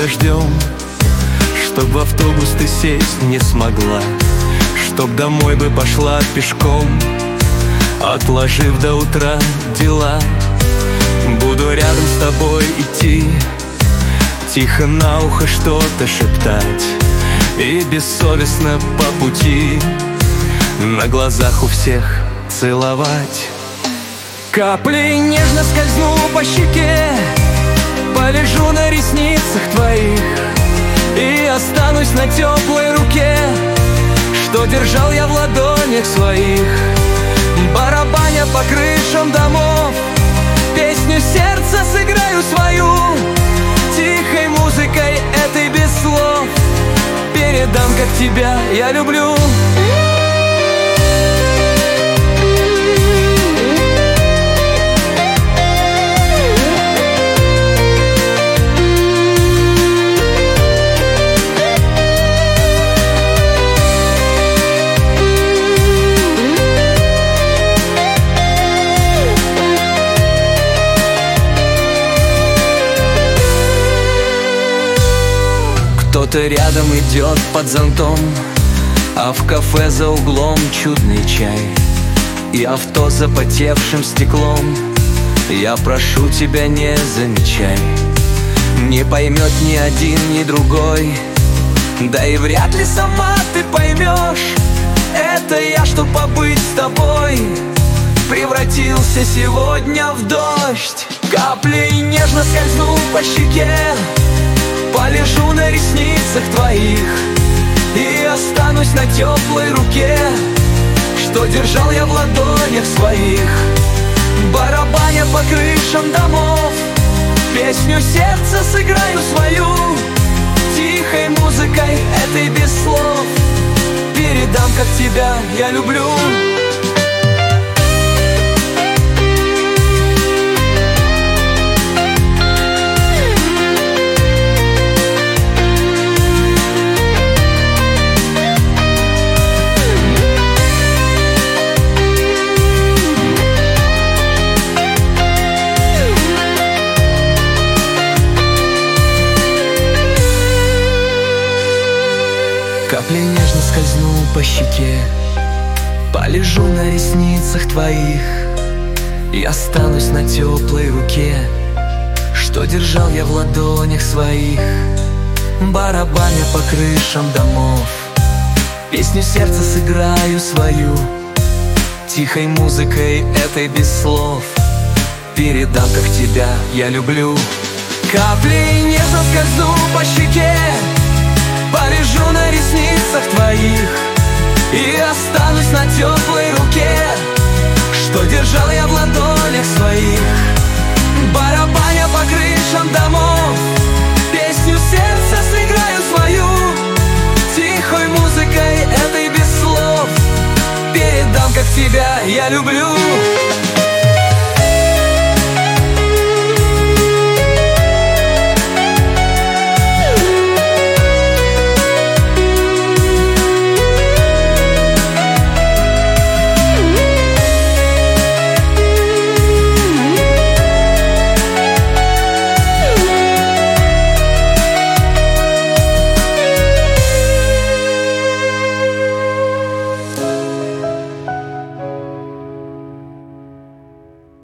дождем, чтоб в автобус ты сесть не смогла, чтоб домой бы пошла пешком, отложив до утра дела. Буду рядом с тобой идти, тихо на ухо что-то шептать и бессовестно по пути на глазах у всех целовать. Каплей нежно скользну по щеке, полежу на ресницах твоих и останусь на теплой руке, что держал я в ладонях своих. Барабаня по крышам домов, песню сердца сыграю свою, тихой музыкой этой без слов передам, как тебя я люблю. Кто-то рядом идет под зонтом, а в кафе за углом чудный чай и авто с запотевшим стеклом. Я прошу тебя, не замечай, не поймет ни один, ни другой, да и вряд ли сама ты поймешь. Это я, чтоб побыть с тобой, превратился сегодня в дождь. Каплей нежно скользну по щеке, полежу на ресницах твоих и останусь на теплой руке, что держал я в ладонях своих. Барабаня по крышам домов, песню сердца сыграю свою, тихой музыкой этой без слов передам, как тебя я люблю. Каплей нежно скользну по щеке, полежу на ресницах твоих и останусь на теплой руке, что держал я в ладонях своих. Барабаня по крышам домов, песню сердца сыграю свою, тихой музыкой этой без слов передам, как тебя я люблю. Каплей нежно скользну по щеке, полежу на ресницах твоих и останусь на теплой руке, что держал я в ладонях своих. Барабаня по крышам домов, песню сердца сыграю свою, тихой музыкой этой без слов передам, как тебя я люблю.